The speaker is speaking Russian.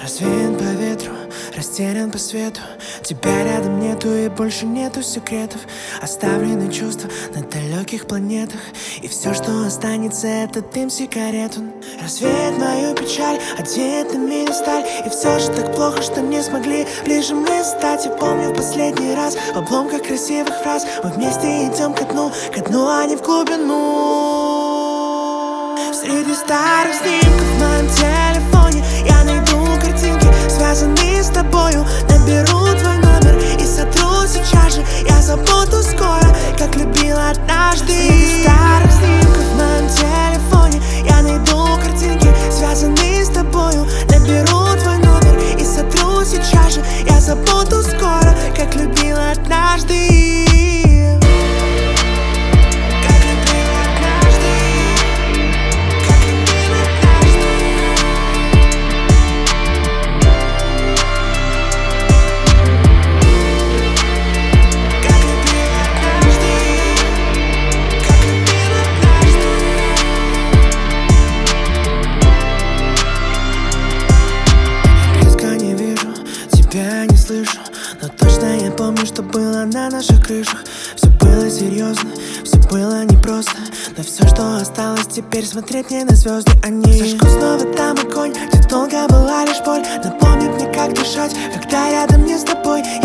Развеян по ветру, растерян по свету. Тебя рядом нету и больше нету секретов. Оставлены чувства на далеких планетах. И все, что останется, это дым сигарет. Он развеет мою печаль, одеет на меня сталь. И все же так плохо, что не смогли ближе мы стать. Я помню в последний раз в обломках красивых фраз мы вместе идем ко дну, а не в глубину. Среди старых снимков в моем телефоне я найду картинки, связанные с тобою. Наберу твой номер и сотру сейчас же. Я забуду скоро, как любила однажды. Среди старых снимков в моем телефоне я найду картинки, связанные с тобою. Наберу твой номер и сотру сейчас же. Я забуду скоро, как любила однажды. Тебя не слышу, но точно я помню, что было на наших крышах. Все было серьезно, все было непросто. Но все, что осталось теперь, смотреть мне на звезды. Они зажгут снова там огонь, где долго была лишь боль. Напомнит мне, как дышать, когда рядом не с тобой.